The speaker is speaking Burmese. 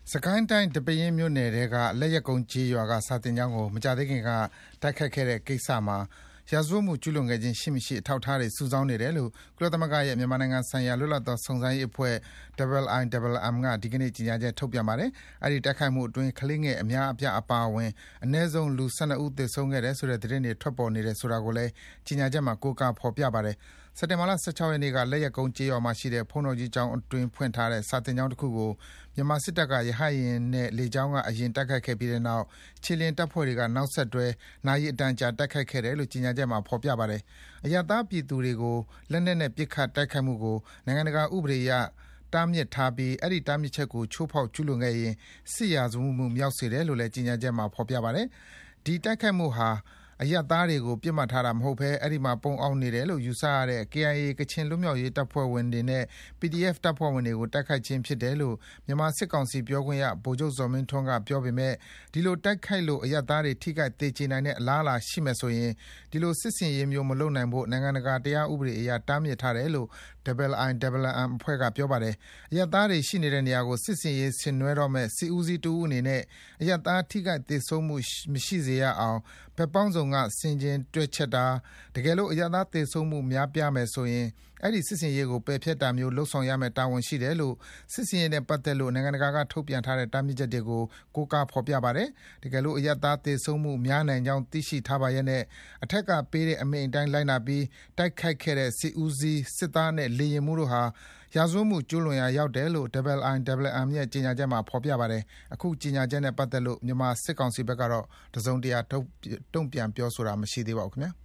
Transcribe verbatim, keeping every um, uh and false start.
စကိုင်းတိုင်းဒီပဲယင်းမြို့နယ်ထဲကလက်ရက်ကုန်းကျေးရွာကစာသင်ကျောင်းကိုမကြာသေးခင်ကတိုက်ခတ်ခဲ့တဲ့ကိစ္စမှာရာဇဝတ်မှုကျူးလွန်ခဲ့ခြင်းရှိမရှိအထောက်အထားတွေစုဆောင်းနေတယ်လို့ကုလသမဂ္ဂရဲ့မြန်မာနိုင်ငံဆိုင်ရာလွတ်လပ်သောစုံစမ်းရေးအဖွဲ့ I I M M ကဒီကနေ့ကြေညာချက်ထုတ်ပြန်ပါတယ်။အဲဒီတိုက်ခိုက်မှုအတွင်းကလေးငယ်အများအပြားအပါအဝင်အနည်းဆုံးလူ၁၂ဦးသေဆုံးခဲ့တယ်ဆိုတဲ့သတင်းတွေထွက်ပေါ်နေတယ်ဆိုတာကိုလည်းကြေညာချက်မှာကိုးကားဖော်ပြပါတယ်။စက်တင်ဘာလ၁၆ရက်နေ့ကလက်ရက်ကုန်းကျေးရွာမှာရှိတဲ့ဘုန်းတော်ကြီးကျောင်းအတွင်းဖွင့်ထားတဲ့စာသင်ကျောင်းတစ်ခုကိုမြန်မာစစ်တပ်ကရဟတ်ယာဉ်နဲ့လေကြောင်းကအရင်တိုက်ခိုက်ခဲ့ပြီးတဲ့နောက်ခြေလျင်တပ်ဖွဲ့တွေကနောက်ဆက်တွဲနာရီအတန်ကြာတိုက်ခိုက်ခဲ့တယ်လို့ကြေညာချက်မှာဖော်ပြပါတယ်။အရပ်သားပြည်သူတွေကိုလက်နက်နဲ့ပစ်ခတ်တိုက်ခိုက်မှုကိုနိုင်ငံတကာဥပဒေအရတားမြစ်ထားပြီးအဲ့ဒီတားမြစ်ချက်ကိုချိုးဖောက်ကျူးလွန်ခဲ့ရင်စစ်ရာဇဝတ်မှုမြောက်စေတယ်လို့လည်းကြေညာချက်မှာဖော်ပြပါတယ်။ဒီတိုက်ခိုက်မှုဟာအရပ်သားတွေကိုပြစ်မှတ်ထားတာမဟုတ်ဘဲအဲ့ဒီမှာပုံအောင်နေတယ်လို့ယူဆရတဲ့ K I A ကချင်လွတ်မြောက်ရေးတပ်ဖွဲ့ဝင်တွေနဲ့ P D F တပ်ဖွဲ့ဝင်တွေကိုတိုက်ခိုက်ခြင်းဖြစ်တယ်လို့မြန်မာစစ်ကောင်စီပြောခွင့်ရဗိုလ်ချုပ်ဇော်မင်းထွန်းကပြောပေမဲ့ဒီလိုတိုက်ခိုက်လို့အရပ်သားတွေထိခိုက်သေကျေနိုင်တဲ့အလားအလာရှိမယ်ဆိုရင်ဒီလိုစစ်စင်ရေးမျိုးမလုပ်နိုင်ဖို့နိုင်ငံတကာတရားဥပဒေအရတားမြစ်ထားတယ်လို့ I I M M အဖွဲ့ကပြောပါတယ်။အရပ်သားတွေရှိနေတဲ့နေရာကိုစစ်စင်ရေးဆင်နွှဲတော့မဲ့စစ်ဦးစီးတူအနေနဲ့အရပ်သားထိခိုက်သေဆုံးမှုမရှိစေရအောင်ဘက်ပေါင်းစုံကစင်ကျင်တွက်ချက်တာတကယ်လို့အရသာသေဆုံးမှုများပြားမယ်ဆိုရင်အဲ့ဒီစစ်စင်ရေးကိုပယ်ဖျက်တာမျိုးလှုပ်ဆောင်ရမယ်တာဝန်ရှိတယ်လို့စစ်စင်ရေးနဲ့ပတ်သက်လို့နိုင်ငံတကာကထုတ်ပြန်ထားတဲ့တားမြစ်ချက်တွေကိုကိုးကားဖော်ပြပါတယ်တကယ်လို့အရသာသေဆုံးမှုများနိုင်ကြောင်းသိရှိထားပါရဲ့နဲ့အထက်ကပေးတဲ့အမိန့်အတိုင်းလိုက်နာပြီးတိုက်ခိုက်ခဲ့တဲ့စစ်ဦးစီးစစ်သားနဲ့လေရင်မှုတို့ဟာရာဇဝတ်မှုကျူးလွန်ရာရောက်တယ်လို့ I I M M ရဲ့ကြေညာချက်မှာဖော်ပြပါတယ်အခုကြေညာချက်နဲ့ပတ်သက်လို့မြန်မာစစ်ကောင်စီဘက်ကတော့တစုံတရာတုံ့ပြန်ပြောဆိုတာမရှိသေးပါဘူးခင်ဗျာ